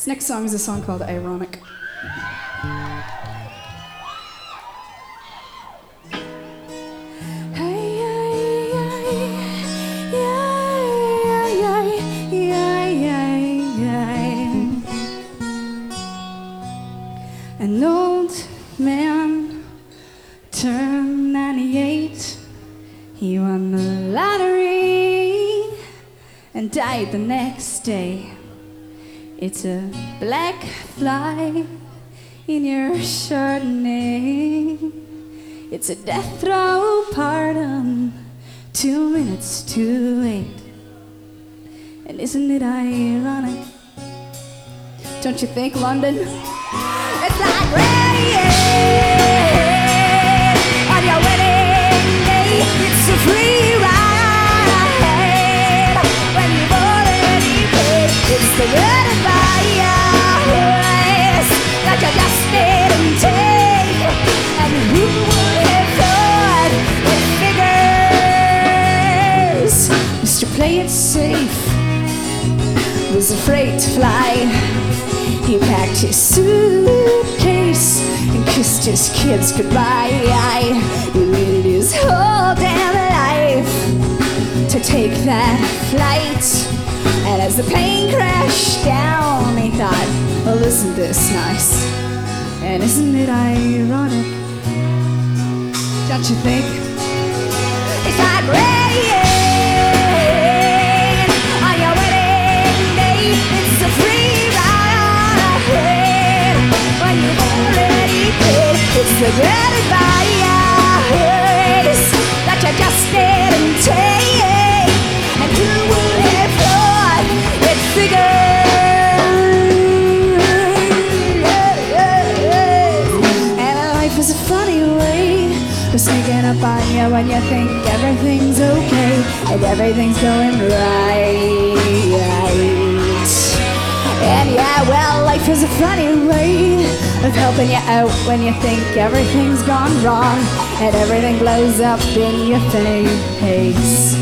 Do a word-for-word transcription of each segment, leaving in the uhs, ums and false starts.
This next song is a song called Ironic. An old man turned ninety-eight. He won the lottery and died the next day. It's a black fly in your Chardonnay. It's a death row pardon, two minutes too late. And isn't it ironic? Don't you think, London? It's like rain on your wedding day. It's a free ride when you've already paid. It's the good advice that you just didn't take. And who would have thought with figures? Mister Play It Safe was afraid to fly. He packed his suitcase and kissed his kids goodbye. He waited his whole damn life to take that flight. And as the plane crashed down, he thought, well, isn't this nice? And isn't it ironic? Don't you think? It's like rain on your wedding day. It's a free ride when you've already paid. It's the good advice that you just didn't take. And who would have thought it figures? And life is a funny way of sneaking up on you when you think everything's okay and everything's going right. And yeah, well, life is a funny way of helping you out when you think everything's gone wrong and everything blows up in your face.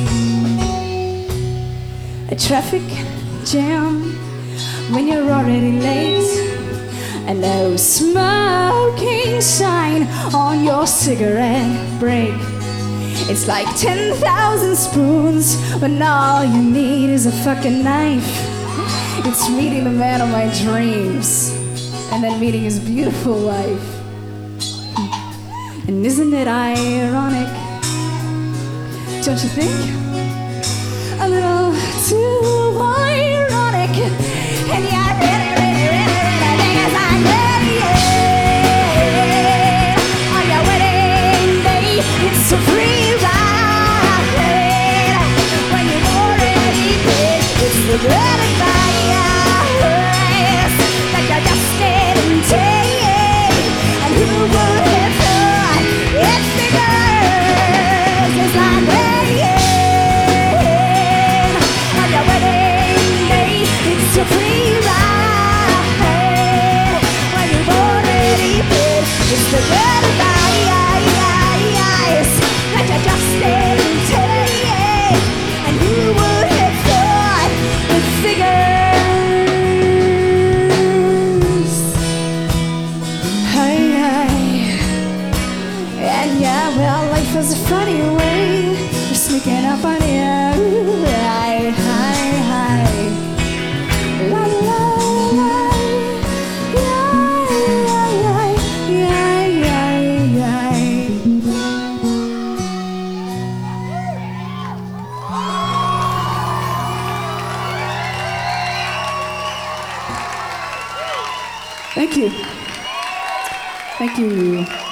A traffic jam when you're already late, and no smoking sign on your cigarette break. It's like ten thousand spoons when all you need is a fucking knife. It's meeting the man of my dreams and then meeting his beautiful wife. And isn't it ironic? Don't you think? A little too ironic. And yeah, really, really, really, really think it's like rain on your wedding day. It's a free ride when you've already paid. It's the good advice that you just didn't take. And who would have thought it figures? It's like rain on your wedding day. It's a free ride when you've already paid. It's the good advice that you just didn't take. And who would have thought it figures? Hey, hey. And yeah, well, life is a funny way of sneaking up on you. Hi, hi, hi. La, la, la. Yeah, yeah, yeah, yeah, yeah. Thank you. Thank you.